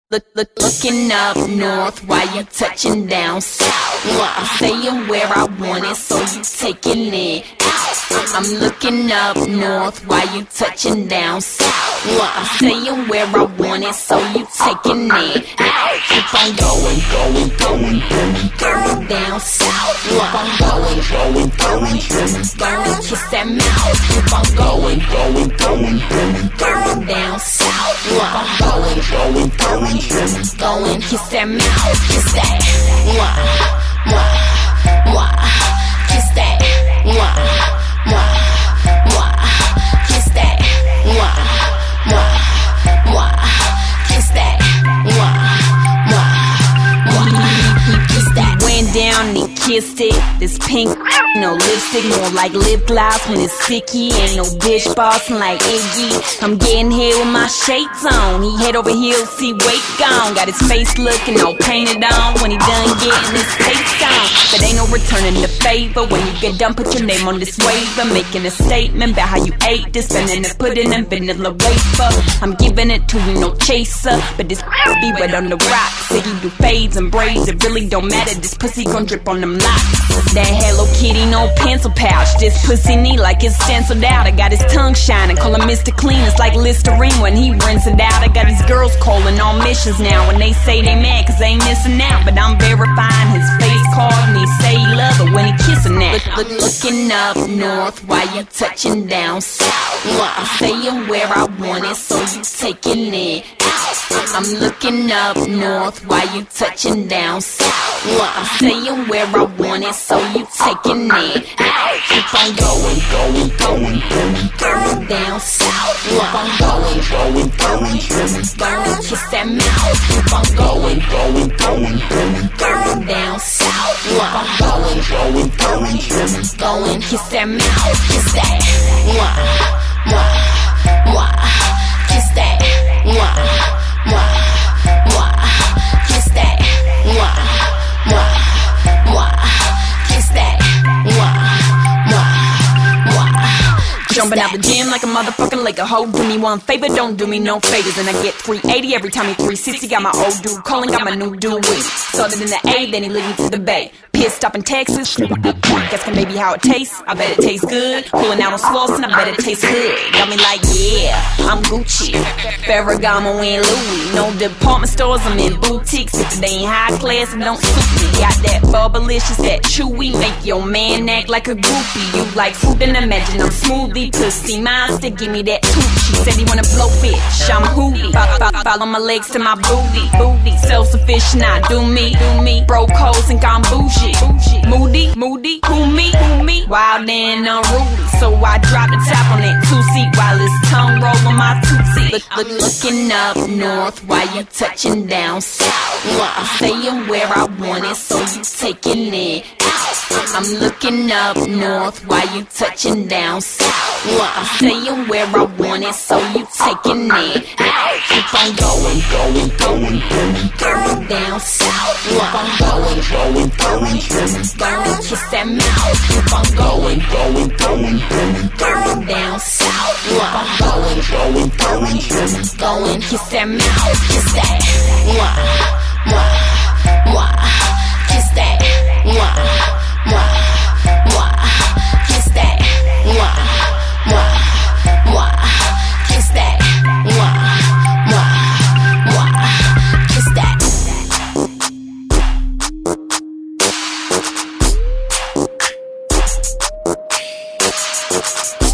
Looking up north while you touching down south. I'm saying where I want it, so you taking it out. I'm looking up north while you touching down south. I'm saying where I want it, so you taking it out. Keep on going, going down south. Keep on going, going, kiss that mouth. Keep on going, going down south. Keep on going, going, kiss that mouth, kiss that, kiss that, kiss that, kiss that, kiss that. Went down and he kissed it. This pink, no lipstick, more like lip gloss when it's sticky. Ain't no dish bossing like Iggy. I'm getting here with my shades on. He head over heels, see weight gone. Got his face looking all painted on when he done getting his face on. But ain't no returning the favor. When you get done, put your name on this waiver. Making a statement about how you ate this, spending the pudding and vanilla wafer. I'm giving it to you, no chaser. But this be wet on the rocks. Say you do fades and braids, it really don't matter. This pussy gon' drip on them locks. That Hello Kitty, no pencil pouch. This pussy neat like it's stenciled out. I got his tongue shining, call him Mr. Clean. It's like Listerine when he rinse it out. I got these girls calling on missions now. When they say they mad cause they ain't missing out. But I'm verifying his face card and he say he love it when he kissing that. Looking up north while you touching down south. I'm saying where I want it, so you taking it out. I'm looking up north while you touching down south. I'm saying where I want it, so you taking it out. Keep on going, going down south. Keep on going, going, kiss that mouth. Keep on going, going down south. Keep on going, going, kiss that mouth. Kiss that, kiss that, kiss that, kiss that. Jumping out the gym like a motherfucking Laker. Ho, do me one favor, don't do me no favors. And I get 380 every time he 360. Got my old dude calling, got my new dude with. Started in the A, then he lead me to the Bay. Pissed up in Texas, asking baby how it tastes. I bet it tastes good. Pulling out on Slauson, I bet it tastes good. Got me like, yeah, I'm Gucci, Ferragamo and Louis. No department stores, I'm in boutiques. If they ain't high class, it don't suit me. Got that bubblicious, that chewy, make your man act like a groupie. You like fruit and imagine I'm smoothie. Pussy monster, give me that Tucci. Said he wanna blow fish, I'm hootie. Follow my legs to my booty. Self-sufficient, I do me. Broke hoes think I'm bougie. Moody, who me? Wild and unruly. So I drop the top on that two-seat while his tongue roll on my tootsie. Looking up north while you touching down south. I'm saying where I want it, so you taking it out. I'm looking up north while you touching down south. I'm saying where I want it, so you taking it out. Keep on going, down south. Keep on going, kiss that mouth. Keep on going, down south. Keep on going, kiss that mouth. Kiss that, kiss that, kiss that, kiss that, kiss that.